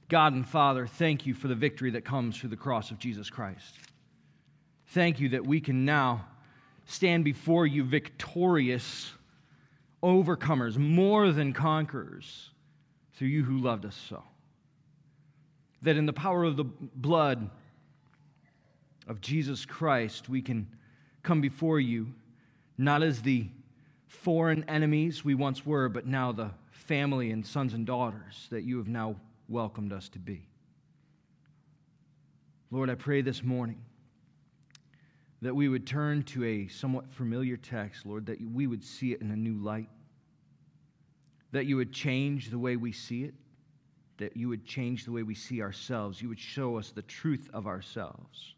God and Father, thank you for the victory that comes through the cross of Jesus Christ. Thank you that we can now stand before you victorious, overcomers, more than conquerors, through you who loved us so. That in the power of the blood of Jesus Christ, we can come before you, not as the foreign enemies we once were, but now the family and sons and daughters that you have now welcomed us to be. Lord, I pray this morning that we would turn to a somewhat familiar text, Lord, that we would see it in a new light, that you would change the way we see it, that you would change the way we see ourselves. You would show us the truth of ourselves.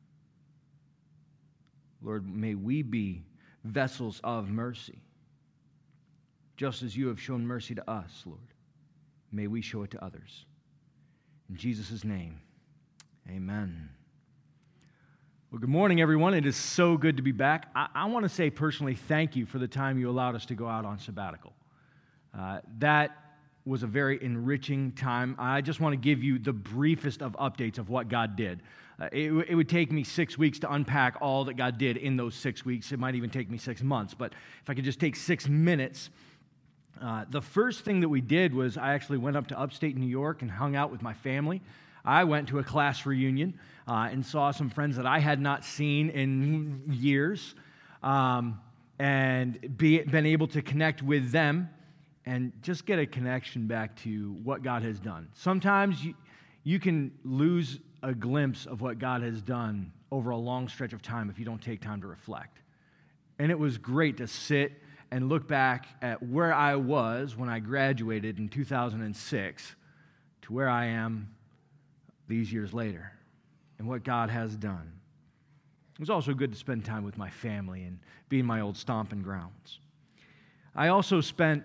Lord, may we be vessels of mercy, just as you have shown mercy to us, Lord. May we show it to others. In Jesus' name, amen. Well, good morning, everyone. It is so good to be back. I want to say personally thank you for the time you allowed us to go out on sabbatical. That was a very enriching time. I just want to give you the briefest of updates of what God did. It would take me 6 weeks to unpack all that God did in those 6 weeks. It might even take me 6 months. But if I could just take 6 minutes. The first thing that we did was I actually went up to upstate New York and hung out with my family. I went to a class reunion and saw some friends that I had not seen in years and been able to connect with them and just get a connection back to what God has done. Sometimes you can lose a glimpse of what God has done over a long stretch of time if you don't take time to reflect. And it was great to sit and look back at where I was when I graduated in 2006 to where I am these years later and what God has done. It was also good to spend time with my family and be in my old stomping grounds. I also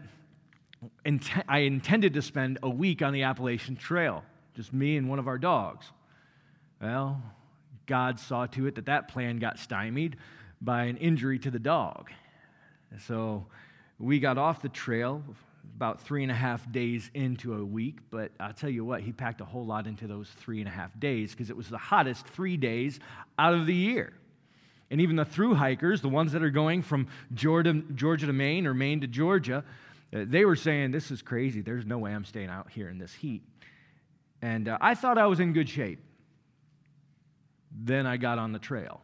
I intended to spend a week on the Appalachian Trail, just me and one of our dogs. Well, God saw to it that plan got stymied by an injury to the dog. So we got off the trail about 3.5 days into a week, but I'll tell you what, he packed a whole lot into those 3.5 days because it was the hottest 3 days out of the year. And even the through hikers, the ones that are going from Georgia to Maine or Maine to Georgia, they were saying, this is crazy. There's no way I'm staying out here in this heat. And I thought I was in good shape. Then I got on the trail.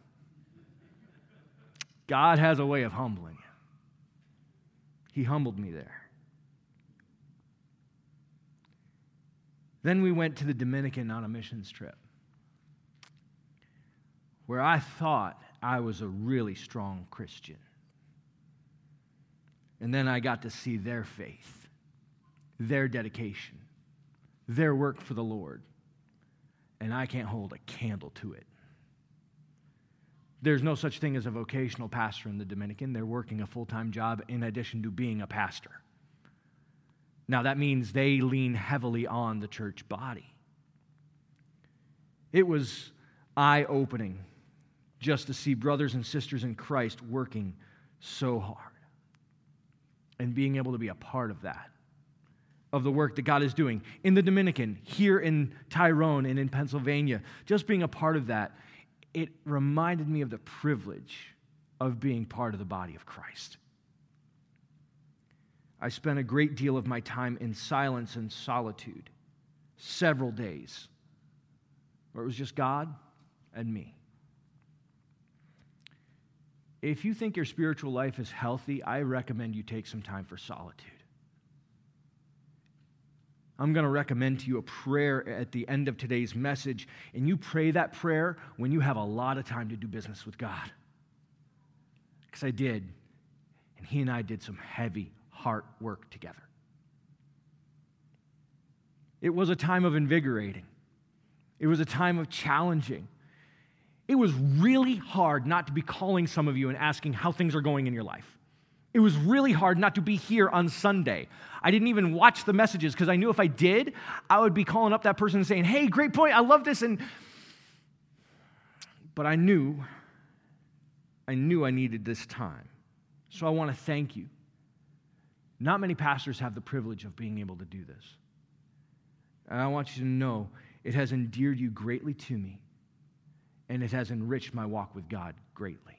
God has a way of humbling you. He humbled me there. Then we went to the Dominican on a missions trip, where I thought I was a really strong Christian. And then I got to see their faith, their dedication, their work for the Lord. And I can't hold a candle to it. There's no such thing as a vocational pastor in the Dominican. They're working a full-time job in addition to being a pastor. Now, that means they lean heavily on the church body. It was eye-opening just to see brothers and sisters in Christ working so hard and being able to be a part of that, of the work that God is doing in the Dominican, here in Tyrone and in Pennsylvania, just being a part of that. It reminded me of the privilege of being part of the body of Christ. I spent a great deal of my time in silence and solitude, several days, where it was just God and me. If you think your spiritual life is healthy, I recommend you take some time for solitude. I'm going to recommend to you a prayer at the end of today's message, and you pray that prayer when you have a lot of time to do business with God. Because I did, and he and I did some heavy heart work together. It was a time of invigorating. It was a time of challenging. It was really hard not to be calling some of you and asking how things are going in your life. It was really hard not to be here on Sunday. I didn't even watch the messages because I knew if I did, I would be calling up that person and saying, hey, great point, I love this. But I knew I needed this time. So I want to thank you. Not many pastors have the privilege of being able to do this. And I want you to know it has endeared you greatly to me, and it has enriched my walk with God greatly.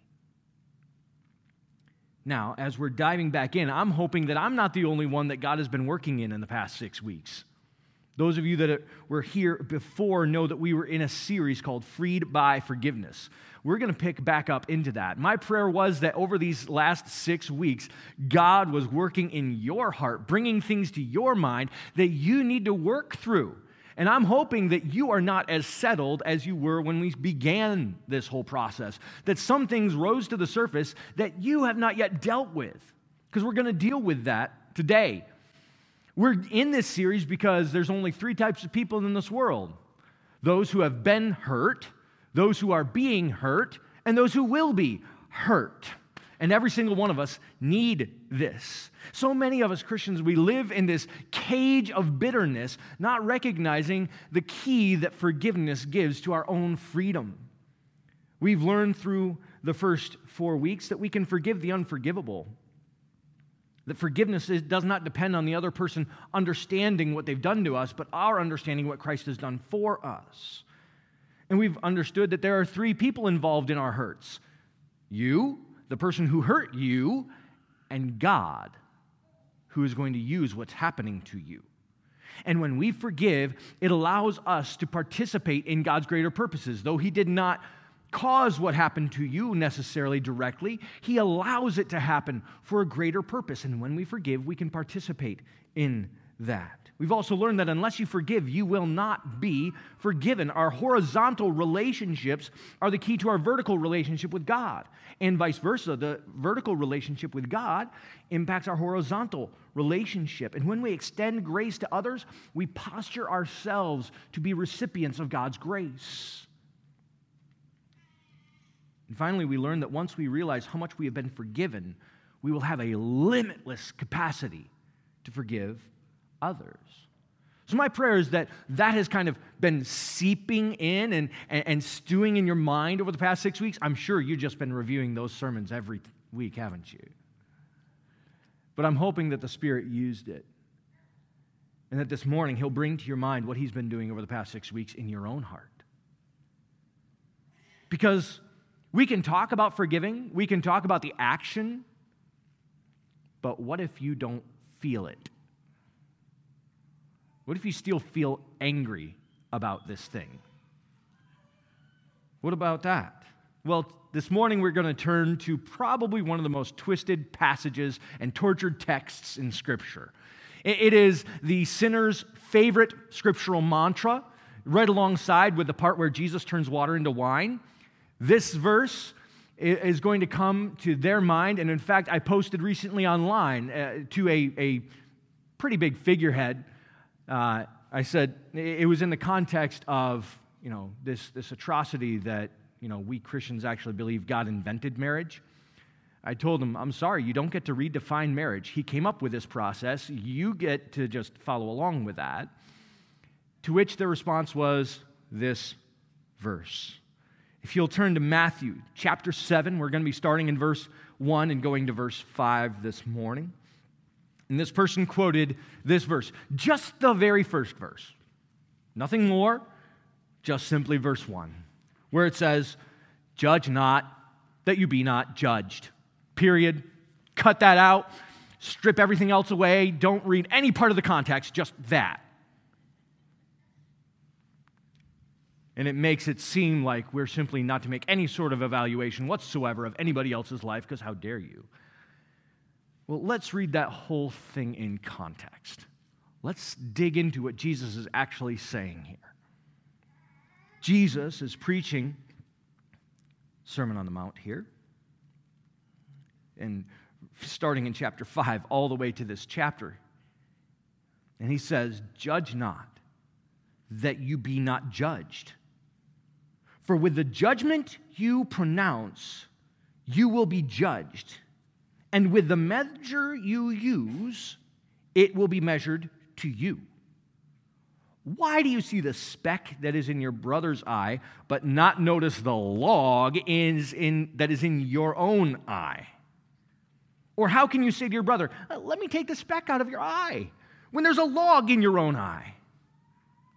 Now, as we're diving back in, I'm hoping that I'm not the only one that God has been working in the past 6 weeks. Those of you that were here before know that we were in a series called Freed by Forgiveness. We're going to pick back up into that. My prayer was that over these last 6 weeks, God was working in your heart, bringing things to your mind that you need to work through. And I'm hoping that you are not as settled as you were when we began this whole process, that some things rose to the surface that you have not yet dealt with, because we're going to deal with that today. We're in this series because there's only 3 types of people in this world: those who have been hurt, those who are being hurt, and those who will be hurt. And every single one of us need this. So many of us Christians, we live in this cage of bitterness, not recognizing the key that forgiveness gives to our own freedom. We've learned through the first 4 weeks that we can forgive the unforgivable. That forgiveness does not depend on the other person understanding what they've done to us, but our understanding what Christ has done for us. And we've understood that there are 3 people involved in our hurts: you, the person who hurt you, and God, who is going to use what's happening to you. And when we forgive, it allows us to participate in God's greater purposes. Though He did not cause what happened to you necessarily directly, He allows it to happen for a greater purpose. And when we forgive, we can participate in that. We've also learned that unless you forgive, you will not be forgiven. Our horizontal relationships are the key to our vertical relationship with God, and vice versa. The vertical relationship with God impacts our horizontal relationship. And when we extend grace to others, we posture ourselves to be recipients of God's grace. And finally, we learn that once we realize how much we have been forgiven, we will have a limitless capacity to forgive others. So my prayer is that has kind of been seeping in and stewing in your mind over the past 6 weeks. I'm sure you've just been reviewing those sermons every week, haven't you? But I'm hoping that the Spirit used it, and that this morning He'll bring to your mind what He's been doing over the past 6 weeks in your own heart. Because we can talk about forgiving, we can talk about the action, but what if you don't feel it? What if you still feel angry about this thing? What about that? Well, this morning we're going to turn to probably one of the most twisted passages and tortured texts in Scripture. It is the sinner's favorite scriptural mantra, right alongside with the part where Jesus turns water into wine. This verse is going to come to their mind, and in fact, I posted recently online to a pretty big figurehead. I said it was in the context of, this atrocity that, we Christians actually believe God invented marriage. I told him, I'm sorry, you don't get to redefine marriage. He came up with this process. You get to just follow along with that. To which the response was this verse. If you'll turn to Matthew chapter 7, we're going to be starting in verse 1 and going to verse 5 this morning. And this person quoted this verse, just the very first verse. Nothing more, just simply verse 1, where it says, "Judge not, that you be not judged." Period. Cut that out. Strip everything else away. Don't read any part of the context, just that. And it makes it seem like we're simply not to make any sort of evaluation whatsoever of anybody else's life, because how dare you? Well, let's read that whole thing in context. Let's dig into what Jesus is actually saying here. Jesus is preaching Sermon on the Mount here, and starting in chapter 5 all the way to this chapter. And he says, "Judge not, that you be not judged. For with the judgment you pronounce, you will be judged. And with the measure you use, it will be measured to you. Why do you see the speck that is in your brother's eye, but not notice the log that is in your own eye? Or how can you say to your brother, let me take the speck out of your eye, when there's a log in your own eye?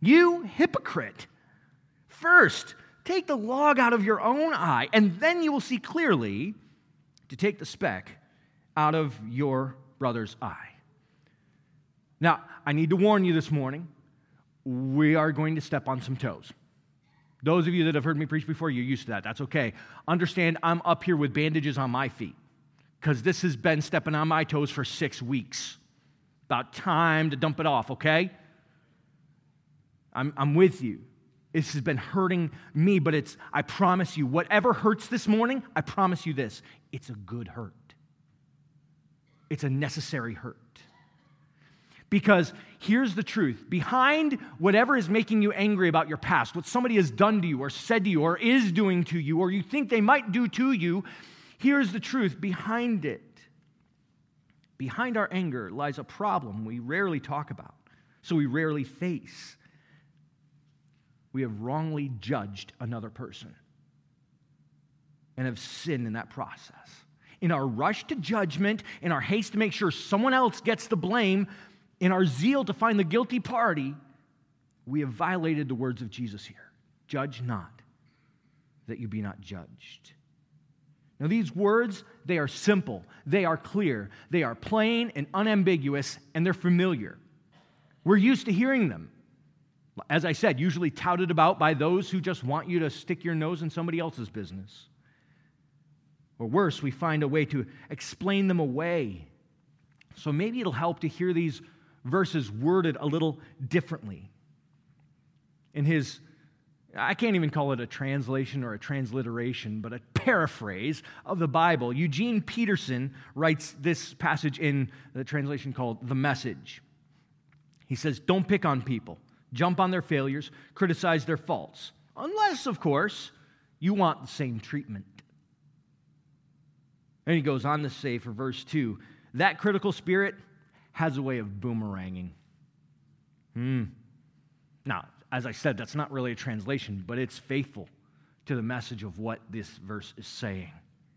You hypocrite! First, take the log out of your own eye, and then you will see clearly to take the speck out of your brother's eye. Now, I need to warn you this morning, we are going to step on some toes. Those of you that have heard me preach before, you're used to that. That's okay. Understand, I'm up here with bandages on my feet because this has been stepping on my toes for 6 weeks. About time to dump it off, okay? I'm with you. This has been hurting me, but I promise you, whatever hurts this morning, I promise you this, it's a good hurt. It's a necessary hurt. Because here's the truth. Behind whatever is making you angry about your past, what somebody has done to you or said to you or is doing to you or you think they might do to you, here's the truth. Behind it, behind our anger lies a problem we rarely talk about, so we rarely face. We have wrongly judged another person and have sinned in that process. In our rush to judgment, in our haste to make sure someone else gets the blame, in our zeal to find the guilty party, we have violated the words of Jesus here. Judge not, that you be not judged. Now these words, they are simple, they are clear, they are plain and unambiguous, and they're familiar. We're used to hearing them. As I said, usually touted about by those who just want you to stick your nose in somebody else's business. Or worse, we find a way to explain them away. So maybe it'll help to hear these verses worded a little differently. In his, I can't even call it a translation or a transliteration, but a paraphrase of the Bible, Eugene Peterson writes this passage in the translation called The Message. He says, don't pick on people, jump on their failures, criticize their faults, unless, of course, you want the same treatment. And he goes on to say for verse 2, that critical spirit has a way of boomeranging. Now, as I said, that's not really a translation, but it's faithful to the message of what this verse is saying.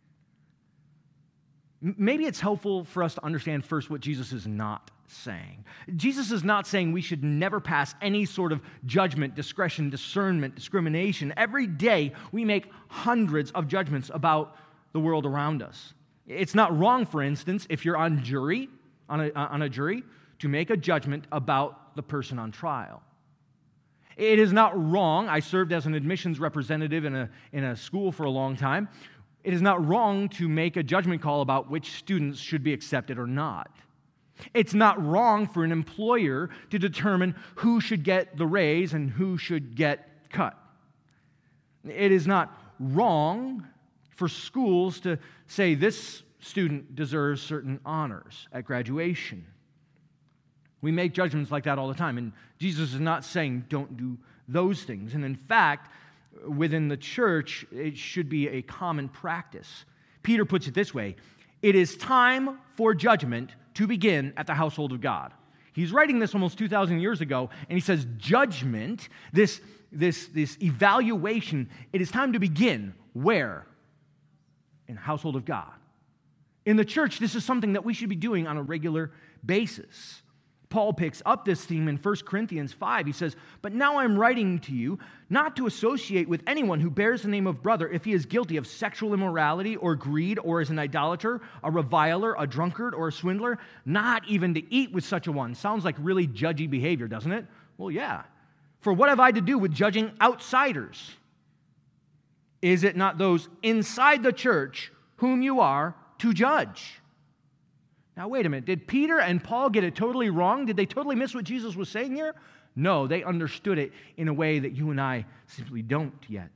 Maybe it's helpful for us to understand first what Jesus is not saying. Jesus is not saying we should never pass any sort of judgment, discretion, discernment, discrimination. Every day we make hundreds of judgments about the world around us. It's not wrong, for instance, if you're on a jury, to make a judgment about the person on trial. It is not wrong. I served as an admissions representative in a school for a long time. It is not wrong to make a judgment call about which students should be accepted or not. It's not wrong for an employer to determine who should get the raise and who should get cut. It is not wrong for schools to say this student deserves certain honors at graduation. We make judgments like that all the time, and Jesus is not saying don't do those things. And in fact, within the church, it should be a common practice. Peter puts it this way, it is time for judgment to begin at the household of God. He's writing this almost 2,000 years ago, and he says judgment, this evaluation, it is time to begin where? In the household of God. In the church, this is something that we should be doing on a regular basis. Paul picks up this theme in 1 Corinthians 5. He says, but now I'm writing to you not to associate with anyone who bears the name of brother if he is guilty of sexual immorality or greed or is an idolater, a reviler, a drunkard, or a swindler, not even to eat with such a one. Sounds like really judgy behavior, doesn't it? Well, yeah. For what have I to do with judging outsiders? Is it not those inside the church whom you are to judge? Now, wait a minute. Did Peter and Paul get it totally wrong? Did they totally miss what Jesus was saying here? No, they understood it in a way that you and I simply don't yet.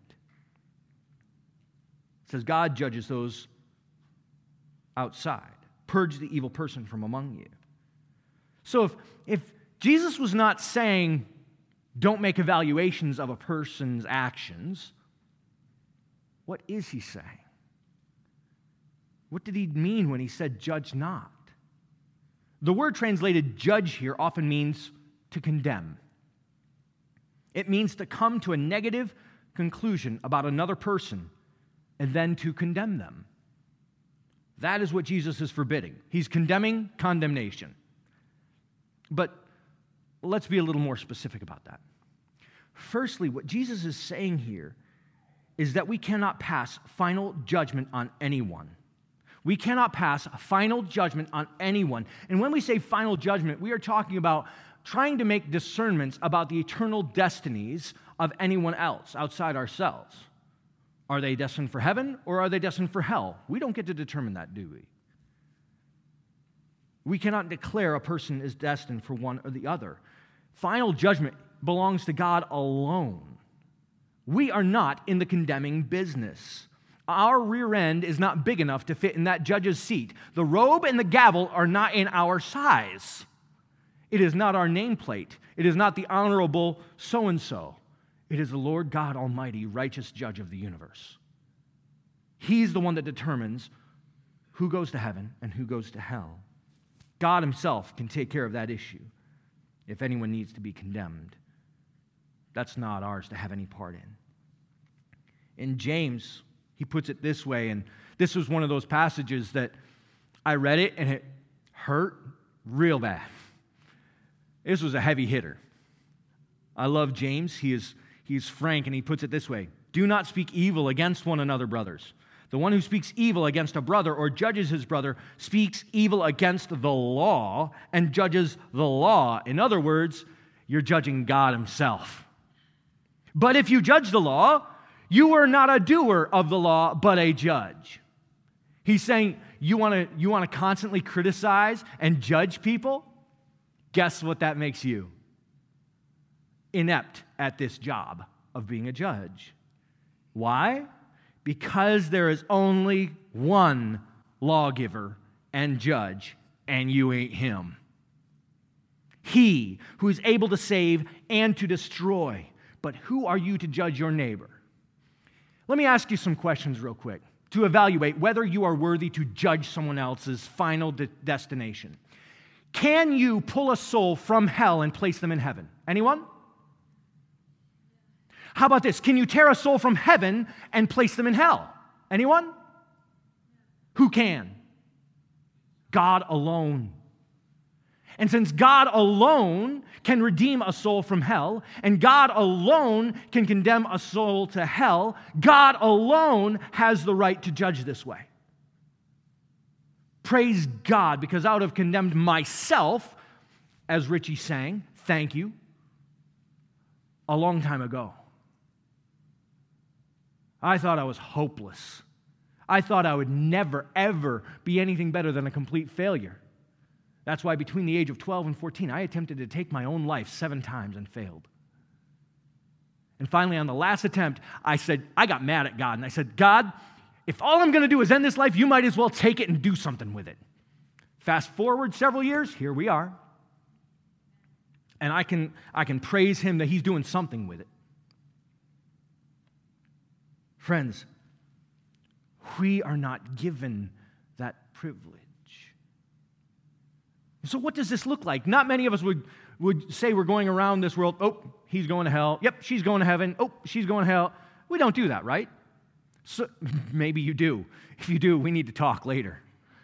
It says God judges those outside. Purge the evil person from among you. So if Jesus was not saying don't make evaluations of a person's actions, what is he saying? What did he mean when he said judge not? The word translated judge here often means to condemn. It means to come to a negative conclusion about another person and then to condemn them. That is what Jesus is forbidding. He's condemning condemnation. But let's be a little more specific about that. Firstly, what Jesus is saying here is that we cannot pass final judgment on anyone. We cannot pass final judgment on anyone. And when we say final judgment, we are talking about trying to make discernments about the eternal destinies of anyone else outside ourselves. Are they destined for heaven or are they destined for hell? We don't get to determine that, do we? We cannot declare a person is destined for one or the other. Final judgment belongs to God alone. We are not in the condemning business. Our rear end is not big enough to fit in that judge's seat. The robe and the gavel are not in our size. It is not our nameplate. It is not the honorable so-and-so. It is the Lord God Almighty, righteous judge of the universe. He's the one that determines who goes to heaven and who goes to hell. God himself can take care of that issue if anyone needs to be condemned. That's not ours to have any part in. In James, he puts it this way, and this was one of those passages that I read it and it hurt real bad. This was a heavy hitter. I love James. He is frank, and he puts it this way: do not speak evil against one another, brothers. The one who speaks evil against a brother or judges his brother speaks evil against the law and judges the law. In other words, you're judging God himself. But if you judge the law, you are not a doer of the law, but a judge. He's saying, you want to constantly criticize and judge people? Guess what that makes you? Inept at this job of being a judge. Why? Because there is only one lawgiver and judge, and you ain't him. He who is able to save and to destroy. But who are you to judge your neighbor? Let me ask you some questions real quick to evaluate whether you are worthy to judge someone else's final destination. Can you pull a soul from hell and place them in heaven? Anyone? How about this? Can you tear a soul from heaven and place them in hell? Anyone? Who can? God alone. And since God alone can redeem a soul from hell, and God alone can condemn a soul to hell, God alone has the right to judge this way. Praise God, because I would have condemned myself, as Richie sang, thank you, a long time ago. I thought I was hopeless. I thought I would never, ever be anything better than a complete failure. That's why between the age of 12 and 14, I attempted to take my own life 7 times and failed. And finally, on the last attempt, I got mad at God, and I said, God, if all I'm going to do is end this life, you might as well take it and do something with it. Fast forward several years, here we are. And I can praise him that he's doing something with it. Friends, we are not given that privilege. So what does this look like? Not many of us would say we're going around this world, oh, he's going to hell. Yep, she's going to heaven. Oh, she's going to hell. We don't do that, right? So maybe you do. If you do, we need to talk later.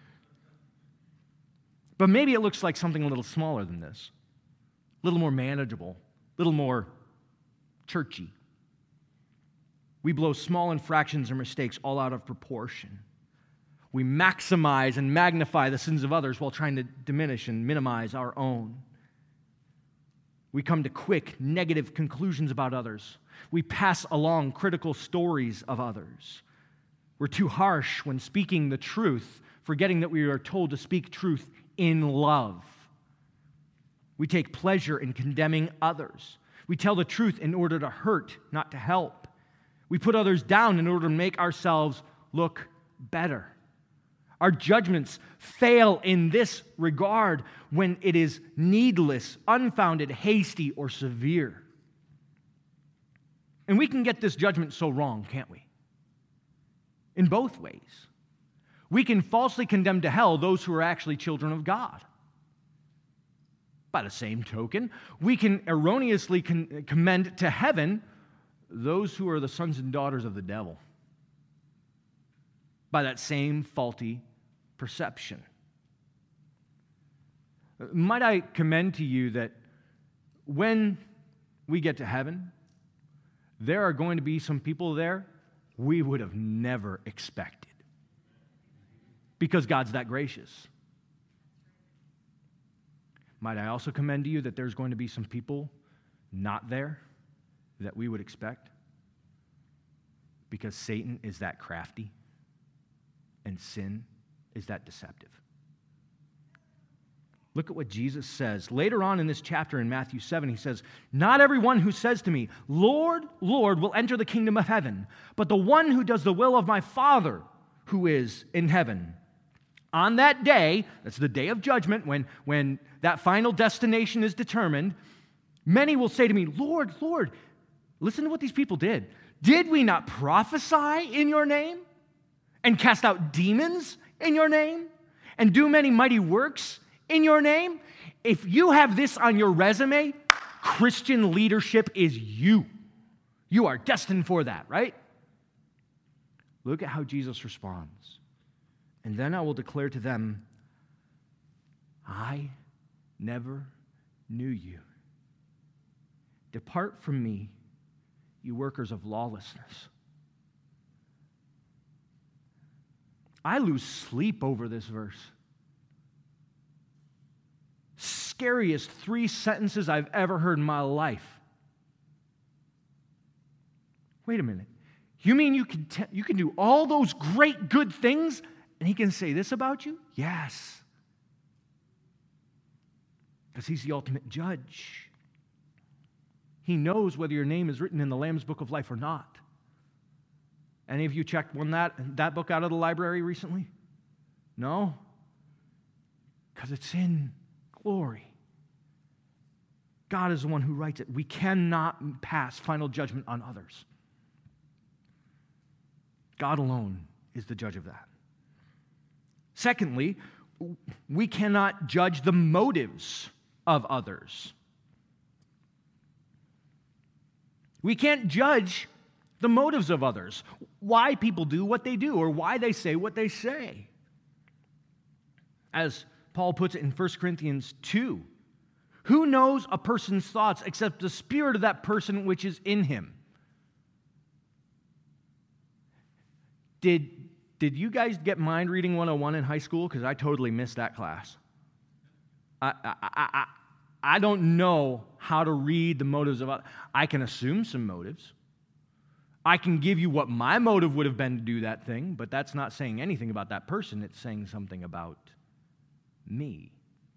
But maybe it looks like something a little smaller than this, a little more manageable, a little more churchy. We blow small infractions or mistakes all out of proportion. We maximize and magnify the sins of others while trying to diminish and minimize our own. We come to quick, negative conclusions about others. We pass along critical stories of others. We're too harsh when speaking the truth, forgetting that we are told to speak truth in love. We take pleasure in condemning others. We tell the truth in order to hurt, not to help. We put others down in order to make ourselves look better. Our judgments fail in this regard when it is needless, unfounded, hasty, or severe. And we can get this judgment so wrong, can't we? In both ways. We can falsely condemn to hell those who are actually children of God. By the same token, we can erroneously commend to heaven those who are the sons and daughters of the devil. By that same faulty perception. Might I commend to you that when we get to heaven, there are going to be some people there we would have never expected because God's that gracious. Might I also commend to you that there's going to be some people not there that we would expect because Satan is that crafty and sin is that deceptive. Look at what Jesus says. Later on in this chapter in Matthew 7, he says, "Not everyone who says to me, 'Lord, Lord,' will enter the kingdom of heaven, but the one who does the will of my Father who is in heaven." On that day, that's the day of judgment, when that final destination is determined, many will say to me, "Lord, Lord," listen to what these people did. "Did we not prophesy in your name and cast out demons in your name and do many mighty works in your name?" If you have this on your resume, Christian leadership is you. You are destined for that, right? Look at how Jesus responds. "And then I will declare to them, I never knew you. Depart from me, you workers of lawlessness." I lose sleep over this verse. Scariest 3 sentences I've ever heard in my life. Wait a minute. You mean you can do all those great good things and he can say this about you? Yes. Because he's the ultimate judge. He knows whether your name is written in the Lamb's Book of Life or not. Any of you checked that book out of the library recently? No? Because it's in glory. God is the one who writes it. We cannot pass final judgment on others. God alone is the judge of that. Secondly, we cannot judge the motives of others. We can't judge the motives of others, why people do what they do or why they say what they say. As Paul puts it in 1 Corinthians 2, who knows a person's thoughts except the spirit of that person which is in him? Did you guys get Mind Reading 101 in high school? Because I totally missed that class. I don't know how to read the motives of others. I can assume some motives. I can give you what my motive would have been to do that thing, but that's not saying anything about that person. It's saying something about me.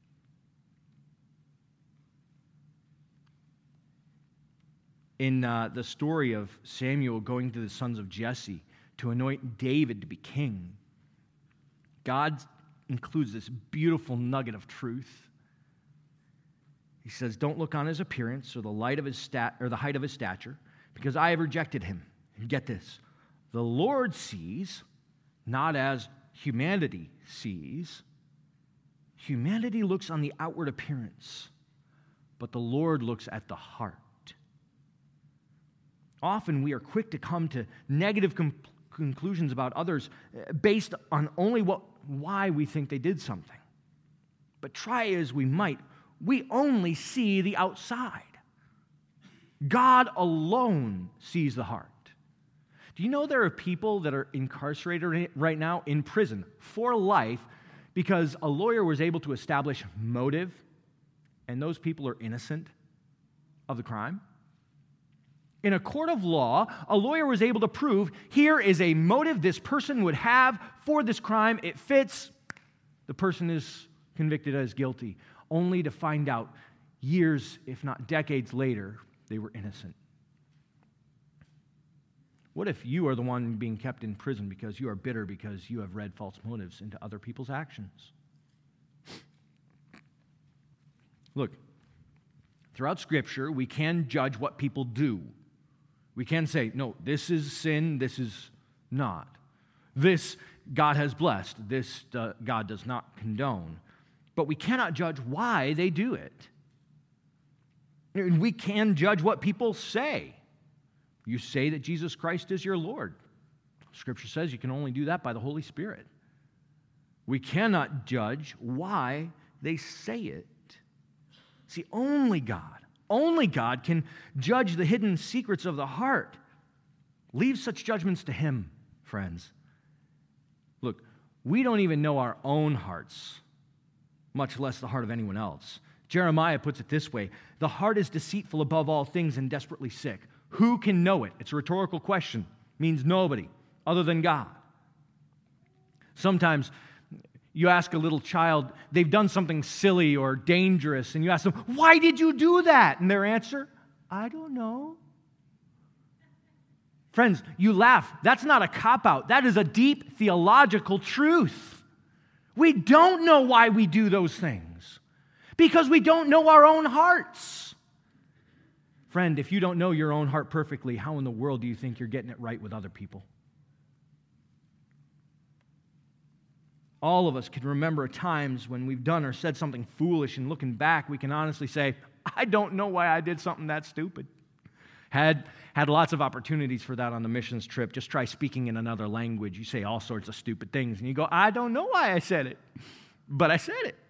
In the story of Samuel going to the sons of Jesse to anoint David to be king, God includes this beautiful nugget of truth. He says, "Don't look on his appearance or the height of his stature, because I have rejected him." And get this, the Lord sees not as humanity sees. Humanity looks on the outward appearance, but the Lord looks at the heart. Often we are quick to come to negative conclusions about others based on only why we think they did something. But try as we might, we only see the outside. God alone sees the heart. Do you know there are people that are incarcerated right now in prison for life because a lawyer was able to establish motive and those people are innocent of the crime? In a court of law, a lawyer was able to prove here is a motive this person would have for this crime. It fits. The person is convicted as guilty, only to find out years, if not decades later, they were innocent. What if you are the one being kept in prison because you are bitter because you have read false motives into other people's actions? Look, throughout Scripture, we can judge what people do. We can say, no, this is sin, this is not. This God has blessed, this God does not condone. But we cannot judge why they do it. And we can judge what people say. You say that Jesus Christ is your Lord. Scripture says you can only do that by the Holy Spirit. We cannot judge why they say it. See, only God Only God can judge the hidden secrets of the heart. Leave such judgments to Him, friends. Look, we don't even know our own hearts, much less the heart of anyone else. Jeremiah puts it this way: the heart is deceitful above all things and desperately sick. Who can know it? It's a rhetorical question. It means nobody other than God. Sometimes you ask a little child, they've done something silly or dangerous, and you ask them, "Why did you do that?" And their answer, "I don't know." Friends, you laugh. That's not a cop-out. That is a deep theological truth. We don't know why we do those things because we don't know our own hearts. Friend, if you don't know your own heart perfectly, how in the world do you think you're getting it right with other people? All of us can remember times when we've done or said something foolish, and looking back, we can honestly say, "I don't know why I did something that stupid." Had lots of opportunities for that on the missions trip. Just try speaking in another language. You say all sorts of stupid things, and you go, "I don't know why I said it, but I said it."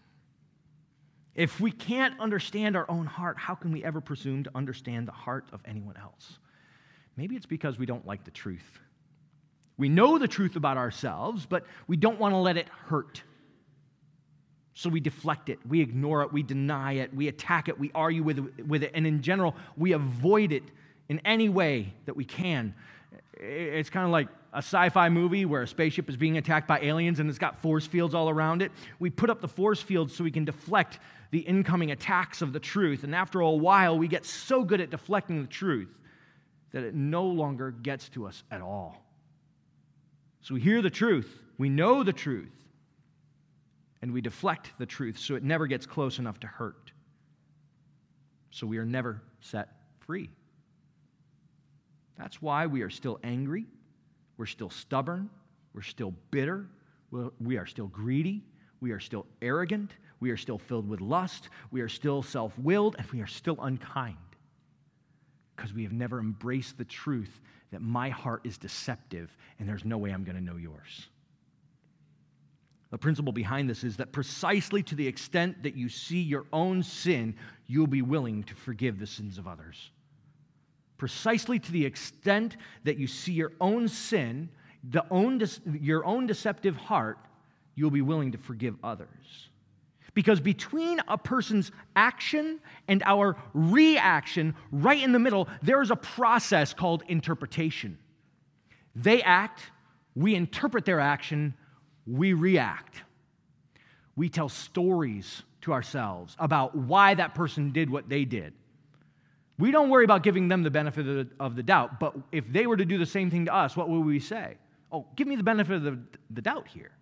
If we can't understand our own heart, how can we ever presume to understand the heart of anyone else? Maybe it's because we don't like the truth. We know the truth about ourselves, but we don't want to let it hurt. So we deflect it, we ignore it, we deny it, we attack it, we argue with it, and in general, we avoid it in any way that we can. It's kind of like a sci-fi movie where a spaceship is being attacked by aliens and it's got force fields all around it. We put up the force fields so we can deflect the incoming attacks of the truth, and after a while, we get so good at deflecting the truth that it no longer gets to us at all. So we hear the truth, we know the truth, and we deflect the truth so it never gets close enough to hurt. So we are never set free. That's why we are still angry, we're still stubborn, we're still bitter, we are still greedy, we are still arrogant, we are still filled with lust, we are still self-willed, and we are still unkind. Because we have never embraced the truth that my heart is deceptive and there's no way I'm going to know yours. The principle behind this is that precisely to the extent that you see your own sin, you'll be willing to forgive the sins of others. Precisely to the extent that you see your own sin, your own deceptive heart, you'll be willing to forgive others. Because between a person's action and our reaction, right in the middle, there is a process called interpretation. They act, we interpret their action, we react. We tell stories to ourselves about why that person did what they did. We don't worry about giving them the benefit of the doubt, but if they were to do the same thing to us, what would we say? "Oh, give me the benefit of the doubt here."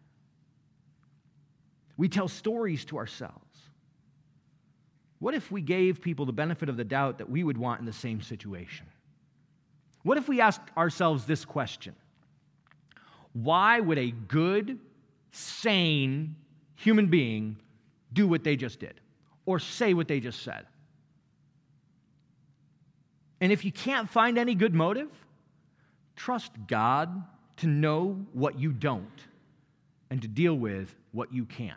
We tell stories to ourselves. What if we gave people the benefit of the doubt that we would want in the same situation? What if we asked ourselves this question? Why would a good, sane human being do what they just did or say what they just said? And if you can't find any good motive, trust God to know what you don't and to deal with what you can't.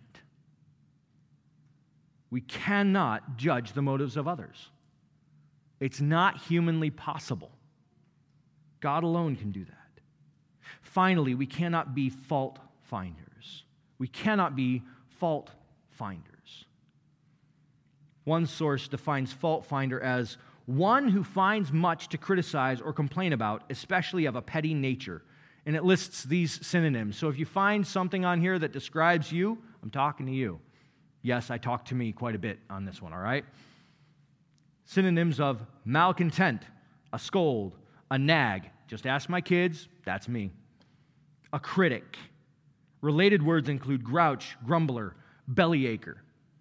We cannot judge the motives of others. It's not humanly possible. God alone can do that. Finally, we cannot be fault finders. We cannot be fault finders. One source defines fault finder as one who finds much to criticize or complain about, especially of a petty nature. And it lists these synonyms. So if you find something on here that describes you, I'm talking to you. Yes, I talk to me quite a bit on this one, all right? Synonyms of malcontent, a scold, a nag. Just ask my kids, that's me. A critic. Related words include grouch, grumbler, bellyacre.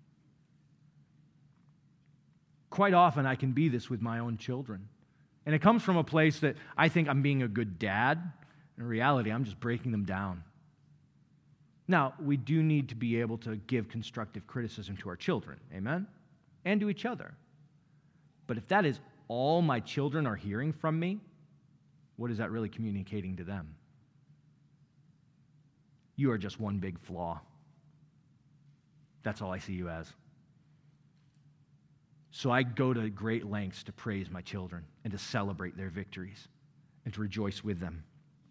Quite often I can be this with my own children. And it comes from a place that I think I'm being a good dad. In reality, I'm just breaking them down. Now, we do need to be able to give constructive criticism to our children, amen? And to each other. But if that is all my children are hearing from me, what is that really communicating to them? You are just one big flaw. That's all I see you as. So I go to great lengths to praise my children and to celebrate their victories and to rejoice with them.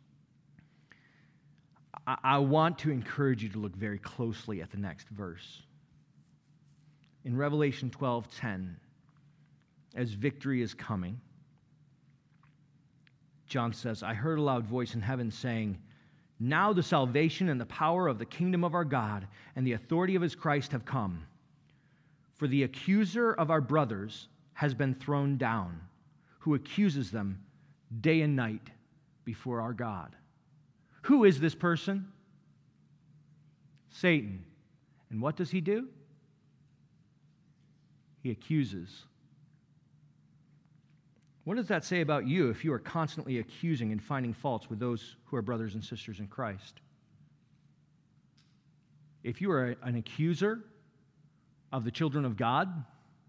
I want to encourage you to look very closely at the next verse. In Revelation 12:10, as victory is coming, John says, I heard a loud voice in heaven saying, now the salvation and the power of the kingdom of our God and the authority of his Christ have come. For the accuser of our brothers has been thrown down, who accuses them day and night before our God. Who is this person? Satan. And what does he do? He accuses. What does that say about you if you are constantly accusing and finding faults with those who are brothers and sisters in Christ? If you are an accuser of the children of God,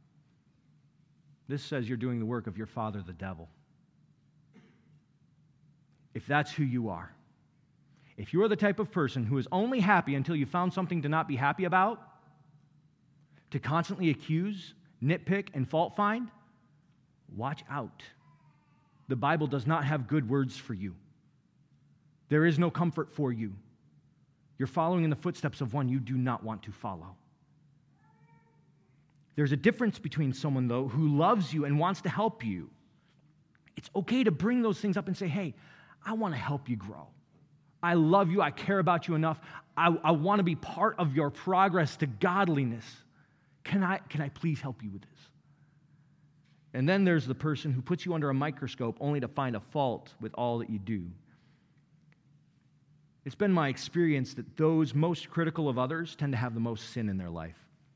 this says you're doing the work of your father, the devil. If that's who you are, if you are the type of person who is only happy until you found something to not be happy about, to constantly accuse, nitpick, and fault find, watch out. The Bible does not have good words for you. There is no comfort for you. You're following in the footsteps of one you do not want to follow. There's a difference between someone, though, who loves you and wants to help you. It's okay to bring those things up and say, hey, I want to help you grow. I love you. I care about you enough. I want to be part of your progress to godliness. Can I please help you with this? And then there's the person who puts you under a microscope only to find a fault with all that you do. It's been my experience that those most critical of others tend to have the most sin in their life.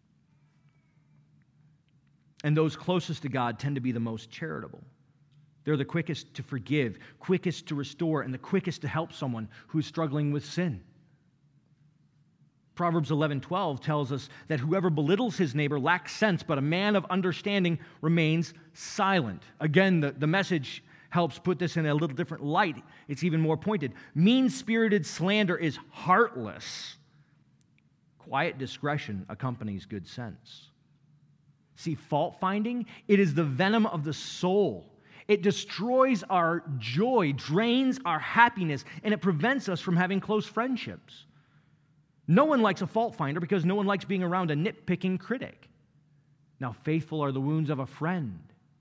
And those closest to God tend to be the most charitable. They're the quickest to forgive, quickest to restore, and the quickest to help someone who's struggling with sin. Proverbs 11:12 tells us that whoever belittles his neighbor lacks sense, but a man of understanding remains silent. Again, the message helps put this in a little different light. It's even more pointed. Mean-spirited slander is heartless. Quiet discretion accompanies good sense. See, fault-finding, it is the venom of the soul. It destroys our joy, drains our happiness, and it prevents us from having close friendships. No one likes a fault finder because no one likes being around a nitpicking critic. Now, faithful are the wounds of a friend,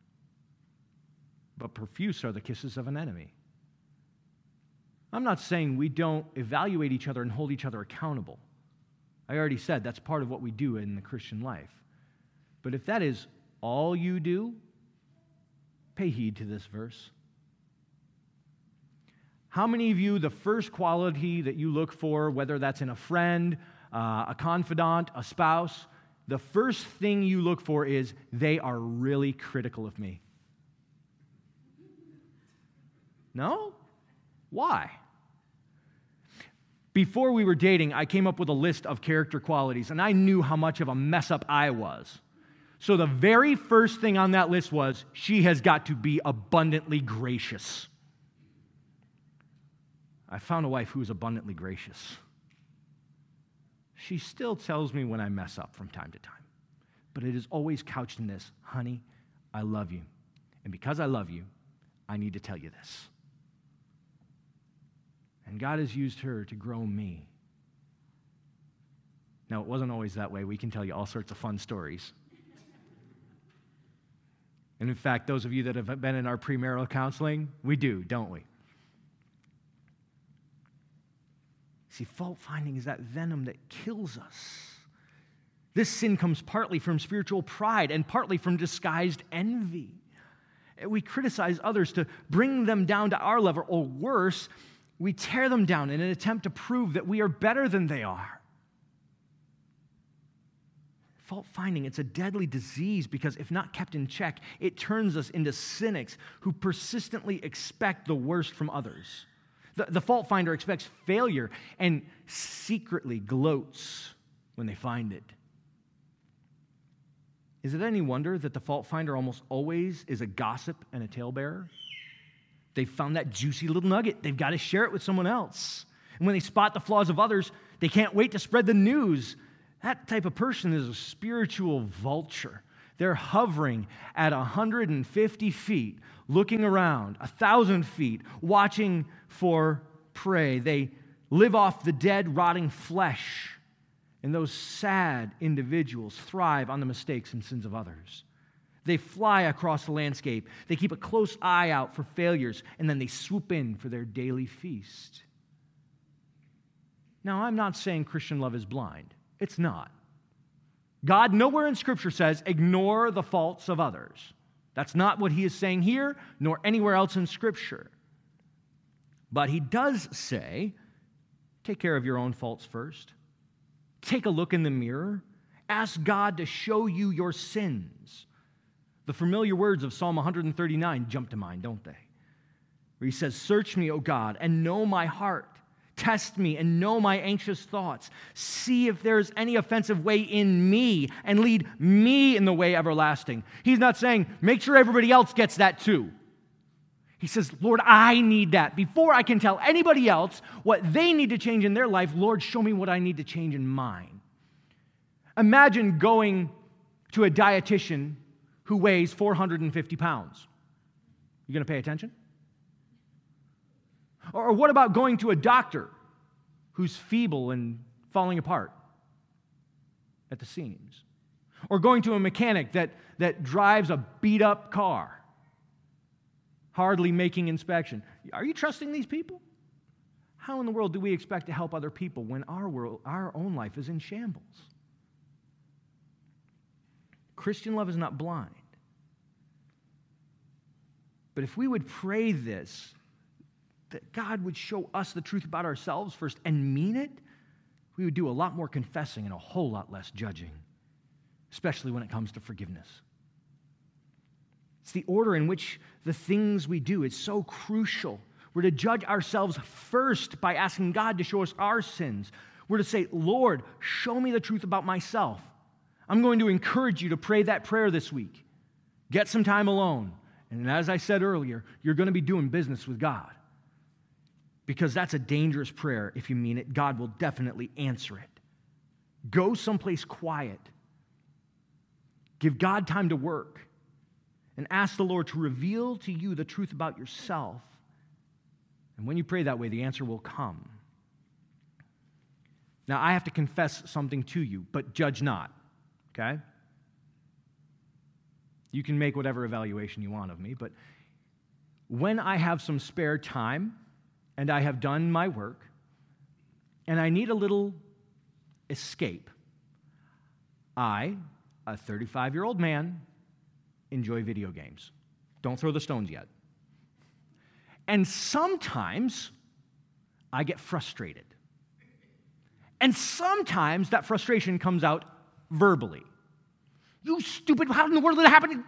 but profuse are the kisses of an enemy. I'm not saying we don't evaluate each other and hold each other accountable. I already said that's part of what we do in the Christian life. But if that is all you do, pay heed to this verse. How many of you, the first quality that you look for, whether that's in a friend, a confidant, a spouse, the first thing you look for is they are really critical of me? No? Why? Before we were dating, I came up with a list of character qualities, and I knew how much of a mess up I was. So the very first thing on that list was, she has got to be abundantly gracious. I found a wife who is abundantly gracious. She still tells me when I mess up from time to time. But it is always couched in this, honey, I love you. And because I love you, I need to tell you this. And God has used her to grow me. Now, it wasn't always that way. We can tell you all sorts of fun stories. And in fact, those of you that have been in our premarital counseling, we do, don't we? See, fault finding is that venom that kills us. This sin comes partly from spiritual pride and partly from disguised envy. We criticize others to bring them down to our level, or worse, we tear them down in an attempt to prove that we are better than they are. Fault finding, it's a deadly disease because if not kept in check, it turns us into cynics who persistently expect the worst from others. The fault finder expects failure and secretly gloats when they find it. Is it any wonder that the fault finder almost always is a gossip and a talebearer? They've found that juicy little nugget. They've got to share it with someone else. And when they spot the flaws of others, they can't wait to spread the news. That type of person is a spiritual vulture They're hovering at 150 feet, looking around, 1,000 feet, watching for prey. They live off the dead, rotting flesh. And those sad individuals thrive on the mistakes and sins of others. They fly across the landscape. They keep a close eye out for failures, and then they swoop in for their daily feast. Now, I'm not saying Christian love is blind. It's not. God nowhere in Scripture says, ignore the faults of others. That's not what he is saying here, nor anywhere else in Scripture. But he does say, take care of your own faults first. Take a look in the mirror. Ask God to show you your sins. The familiar words of Psalm 139 jump to mind, don't they? Where he says, search me, O God, and know my heart. Test me and know my anxious thoughts. See if there's any offensive way in me and lead me in the way everlasting. He's not saying, make sure everybody else gets that too. He says, Lord, I need that. Before I can tell anybody else what they need to change in their life, Lord, show me what I need to change in mine. Imagine going to a dietitian who weighs 450 pounds. You going to pay attention? Or what about going to a doctor who's feeble and falling apart at the seams? Or going to a mechanic that drives a beat-up car, hardly making inspection. Are you trusting these people? How in the world do we expect to help other people when our own life is in shambles? Christian love is not blind. But if we would pray this, that God would show us the truth about ourselves first and mean it, we would do a lot more confessing and a whole lot less judging, especially when it comes to forgiveness. It's the order in which the things we do is so crucial. We're to judge ourselves first by asking God to show us our sins. We're to say, Lord, show me the truth about myself. I'm going to encourage you to pray that prayer this week. Get some time alone. And as I said earlier, you're going to be doing business with God. Because that's a dangerous prayer. If you mean it, God will definitely answer it. Go someplace quiet. Give God time to work. And ask the Lord to reveal to you the truth about yourself. And when you pray that way, the answer will come. Now, I have to confess something to you, but judge not. Okay? You can make whatever evaluation you want of me, but when I have some spare time, and I have done my work, and I need a little escape, I, a 35-year-old man, enjoy video games. Don't throw the stones yet. And sometimes I get frustrated. And sometimes that frustration comes out verbally. You stupid, how in the world did it happen?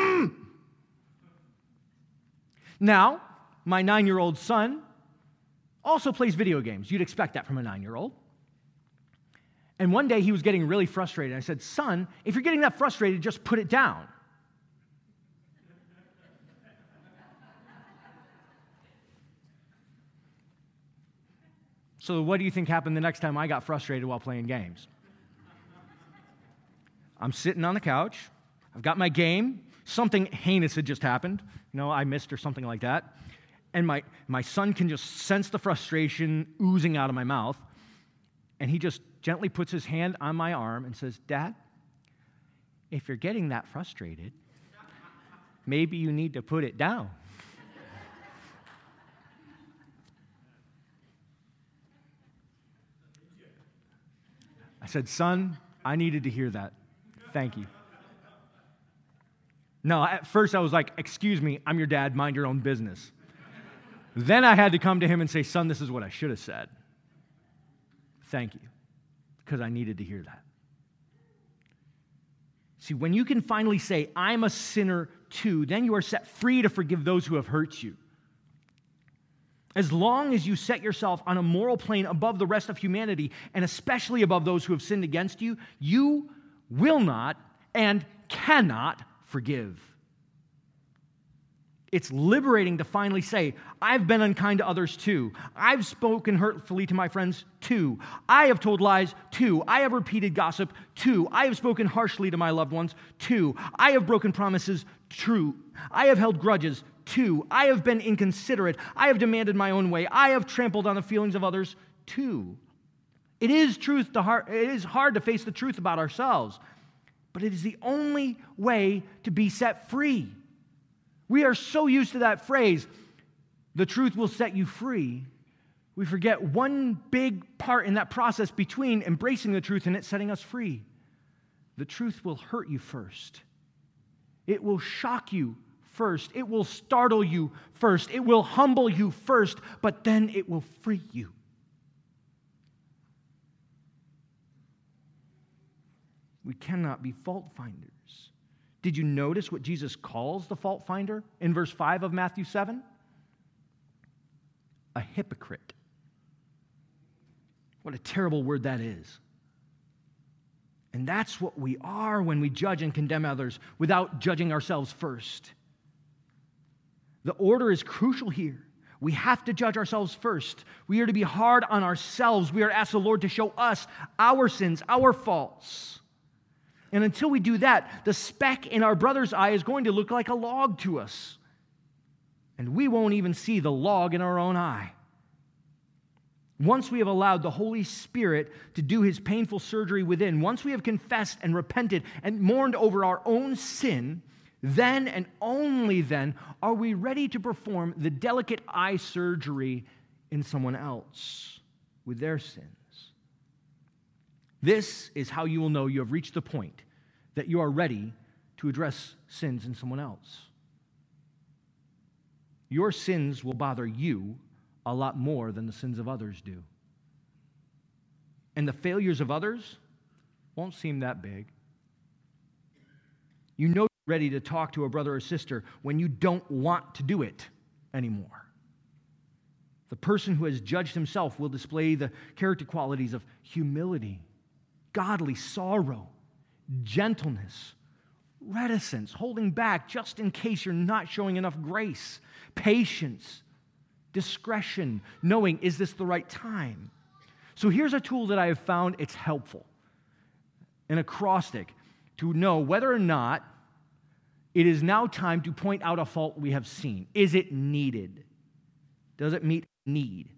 Now, my 9-year-old son also plays video games. You'd expect that from a 9-year-old. And one day he was getting really frustrated. I said, son, if you're getting that frustrated, just put it down. So what do you think happened the next time I got frustrated while playing games? I'm sitting on the couch. I've got my game. Something heinous had just happened. I missed or something like that. And my son can just sense the frustration oozing out of my mouth. And he just gently puts his hand on my arm and says, Dad, if you're getting that frustrated, maybe you need to put it down. I said, son, I needed to hear that. Thank you. No, at first I was like, excuse me, I'm your dad, mind your own business. Then I had to come to him and say, son, this is what I should have said. Thank you, because I needed to hear that. See, when you can finally say, I'm a sinner too, then you are set free to forgive those who have hurt you. As long as you set yourself on a moral plane above the rest of humanity, and especially above those who have sinned against you, you will not and cannot forgive. It's liberating to finally say, I've been unkind to others too. I've spoken hurtfully to my friends too. I have told lies too. I have repeated gossip too. I have spoken harshly to my loved ones too. I have broken promises true. I have held grudges too. I have been inconsiderate. I have demanded my own way. I have trampled on the feelings of others too. It is hard to face the truth about ourselves, but it is the only way to be set free. We are so used to that phrase, the truth will set you free. We forget one big part in that process between embracing the truth and it setting us free. The truth will hurt you first. It will shock you first. It will startle you first. It will humble you first, but then it will free you. We cannot be fault finders. Did you notice what Jesus calls the fault finder in verse 5 of Matthew 7? A hypocrite. What a terrible word that is. And that's what we are when we judge and condemn others without judging ourselves first. The order is crucial here. We have to judge ourselves first. We are to be hard on ourselves. We are to ask the Lord to show us our sins, our faults. And until we do that, the speck in our brother's eye is going to look like a log to us. And we won't even see the log in our own eye. Once we have allowed the Holy Spirit to do his painful surgery within, once we have confessed and repented and mourned over our own sin, then and only then are we ready to perform the delicate eye surgery in someone else with their sins. This is how you will know you have reached the point that you are ready to address sins in someone else. Your sins will bother you a lot more than the sins of others do. And the failures of others won't seem that big. You know you're ready to talk to a brother or sister when you don't want to do it anymore. The person who has judged himself will display the character qualities of humility, godly sorrow, gentleness, reticence, holding back just in case you're not showing enough grace, patience, discretion, knowing, is this the right time? So here's a tool that I have found it's helpful, an acrostic, to know whether or not it is now time to point out a fault we have seen. Is it needed? Does it meet need?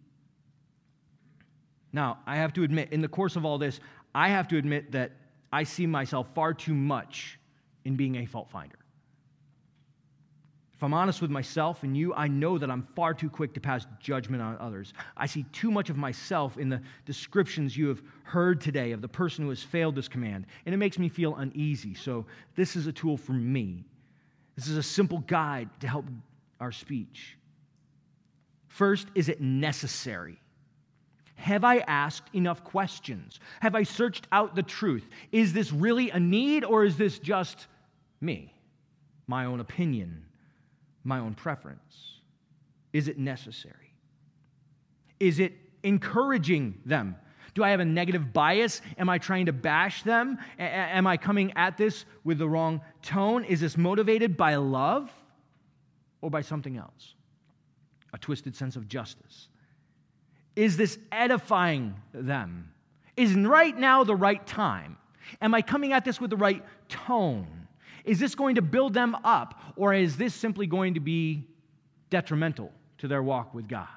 Now, I have to admit, in the course of all this, I have to admit that I see myself far too much in being a fault finder. If I'm honest with myself and you, I know that I'm far too quick to pass judgment on others. I see too much of myself in the descriptions you have heard today of the person who has failed this command, and it makes me feel uneasy. So this is a tool for me. This is a simple guide to help our speech. First, is it necessary? Have I asked enough questions? Have I searched out the truth? Is this really a need, or is this just me, my own opinion, my own preference? Is it necessary? Is it encouraging them? Do I have a negative bias? Am I trying to bash them? Am I coming at this with the wrong tone? Is this motivated by love or by something else? A twisted sense of justice. Is this edifying them? Is right now the right time? Am I coming at this with the right tone? Is this going to build them up, or is this simply going to be detrimental to their walk with God?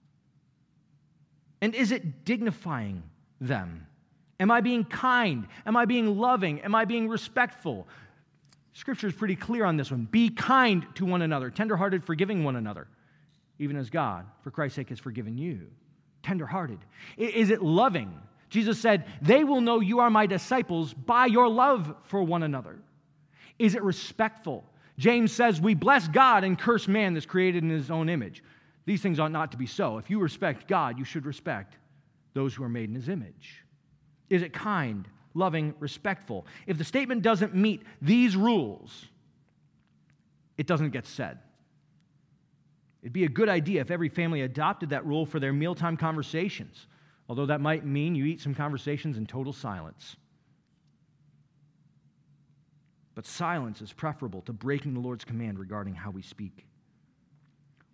And is it dignifying them? Am I being kind? Am I being loving? Am I being respectful? Scripture is pretty clear on this one. Be kind to one another, tenderhearted, forgiving one another, even as God, for Christ's sake, has forgiven you. Tenderhearted. Is it loving? Jesus said, they will know you are my disciples by your love for one another. Is it respectful? James says, we bless God and curse man that's created in his own image. These things ought not to be so. If you respect God, you should respect those who are made in his image. Is it kind, loving, respectful? If the statement doesn't meet these rules, it doesn't get said. It'd be a good idea if every family adopted that rule for their mealtime conversations, although that might mean you eat some conversations in total silence. But silence is preferable to breaking the Lord's command regarding how we speak.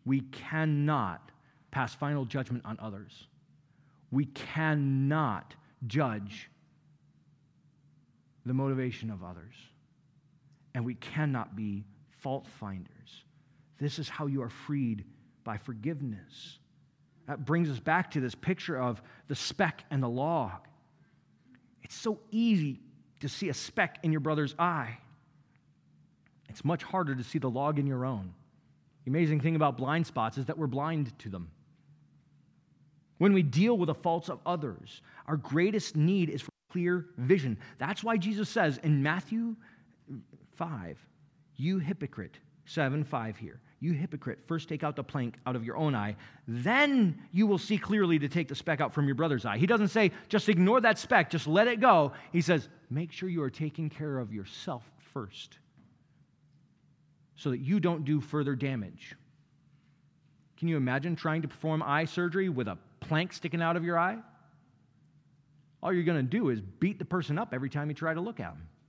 We cannot pass final judgment on others. We cannot judge the motivation of others. And we cannot be fault finders. This is how you are freed by forgiveness. That brings us back to this picture of the speck and the log. It's so easy to see a speck in your brother's eye. It's much harder to see the log in your own. The amazing thing about blind spots is that we're blind to them. When we deal with the faults of others, our greatest need is for clear vision. That's why Jesus says in Matthew 5, you hypocrite, 7:5 here, you hypocrite, first take out the plank out of your own eye, then you will see clearly to take the speck out from your brother's eye. He doesn't say, just ignore that speck, just let it go. He says, make sure you are taking care of yourself first so that you don't do further damage. Can you imagine trying to perform eye surgery with a plank sticking out of your eye? All you're going to do is beat the person up every time you try to look at them.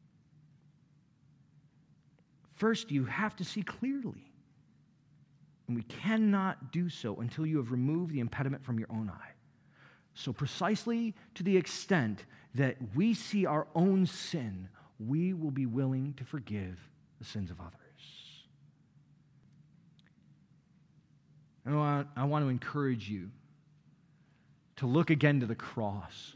First, you have to see clearly. And we cannot do so until you have removed the impediment from your own eye. So precisely to the extent that we see our own sin, we will be willing to forgive the sins of others. And I want to encourage you to look again to the cross.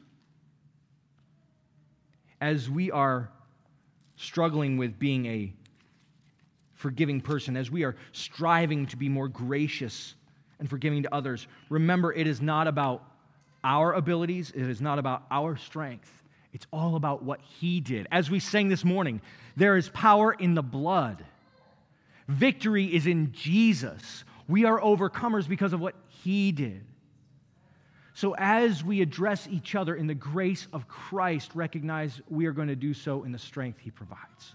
As we are struggling with being a forgiving person, as we are striving to be more gracious and forgiving to others, remember it is not about our abilities, it is not about our strength. It's all about what He did. As we sang this morning, there is power in the blood. Victory is in Jesus. We are overcomers because of what He did. So as we address each other in the grace of Christ, recognize we are going to do so in the strength He provides.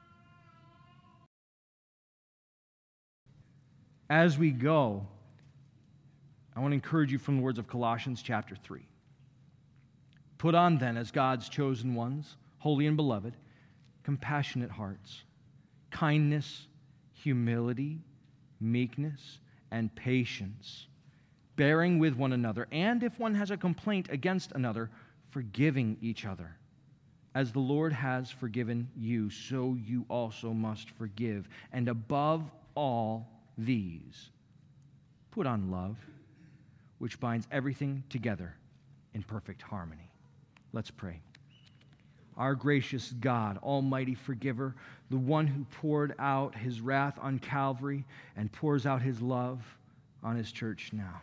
As we go, I want to encourage you from the words of Colossians chapter 3. Put on then, as God's chosen ones, holy and beloved, compassionate hearts, kindness, humility, meekness, and patience, bearing with one another, and if one has a complaint against another, forgiving each other. As the Lord has forgiven you, so you also must forgive. And above all these, put on love, which binds everything together in perfect harmony. Let's pray. Our gracious God, almighty forgiver, the one who poured out His wrath on Calvary and pours out His love on His church now.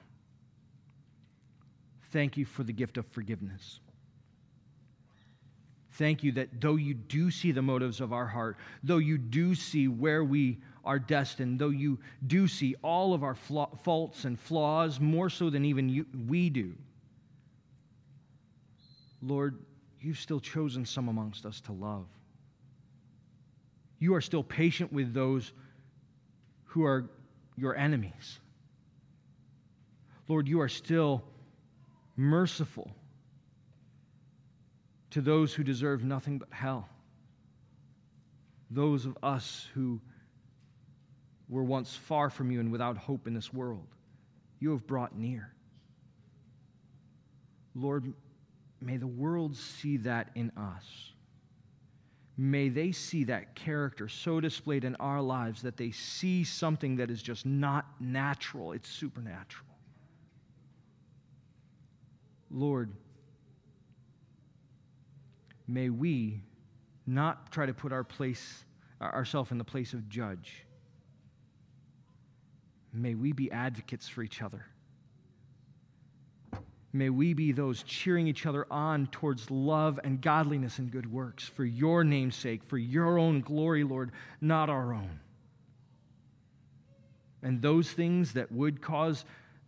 Thank you for the gift of forgiveness. Thank you that though you do see the motives of our heart, though you do see where we are destined, though you do see all of our faults and flaws, more so than even we do, Lord, you've still chosen some amongst us to love. You are still patient with those who are your enemies. Lord, you are still merciful to those who deserve nothing but hell. Those of us who were once far from you and without hope in this world, you have brought near. Lord, may the world see that in us. May they see that character so displayed in our lives that they see something that is just not natural, it's supernatural. Lord, may we not try to put ourselves in the place of judge. May we be advocates for each other. May we be those cheering each other on towards love and godliness and good works for your name's sake, for your own glory, Lord, not our own. And those things that would cause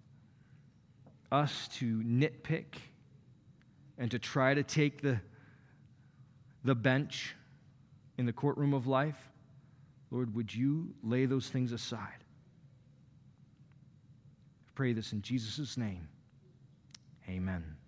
us to nitpick and to try to take the bench in the courtroom of life, Lord, would you lay those things aside? I pray this in Jesus' name. Amen.